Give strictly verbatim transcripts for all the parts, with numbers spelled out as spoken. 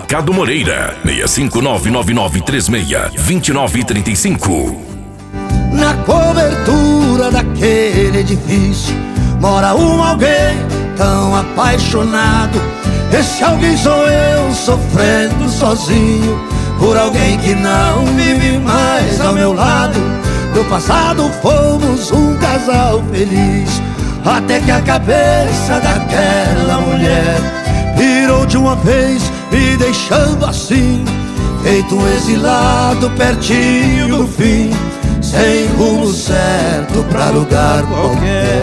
Mercado Moreira, seis cinco nove nove nove três seis, dois nove três cinco. Na cobertura daquele edifício mora um alguém tão apaixonado. Esse alguém sou eu, sofrendo sozinho por alguém que não vive mais ao meu lado. No passado fomos um casal feliz, até que a cabeça daquela mulher virou de uma vez, me deixando assim, feito um exilado pertinho do fim, sem rumo certo pra lugar qualquer.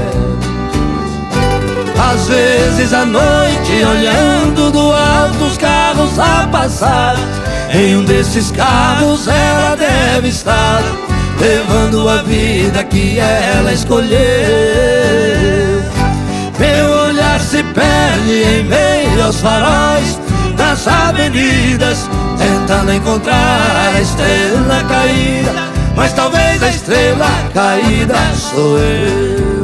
Às vezes à noite, olhando do alto os carros a passar, em um desses carros ela deve estar, levando a vida que ela escolheu. Meu olhar se perde em meio aos faróis das avenidas, tentando encontrar a estrela caída, mas talvez a estrela caída sou eu.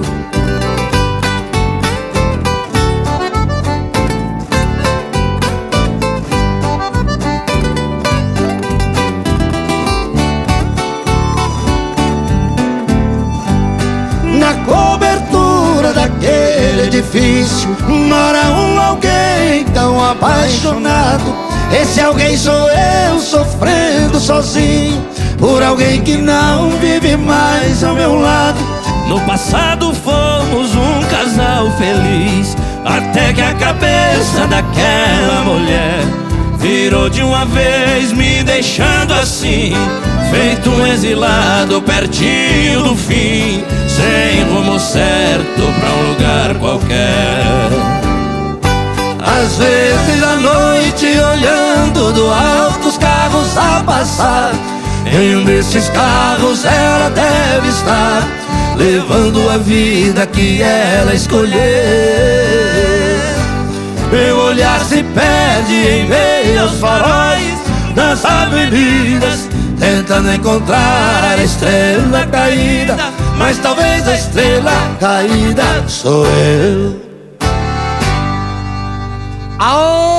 Na cobertura daquele edifício mora um alguém tão apaixonado. Esse alguém sou eu, sofrendo sozinho por alguém que não vive mais ao meu lado. No passado fomos um casal feliz, até que a cabeça daquela mulher virou de uma vez, me deixando assim, feito um exilado pertinho do fim, sem rumo certo pra um lugar qualquer. Às vezes à noite, olhando do alto os carros a passar, em um desses carros ela deve estar, levando a vida que ela escolheu. Meu olhar se perde em meio aos faróis das avenidas, tentando encontrar a estrela caída, mas talvez a estrela caída sou eu. Aô!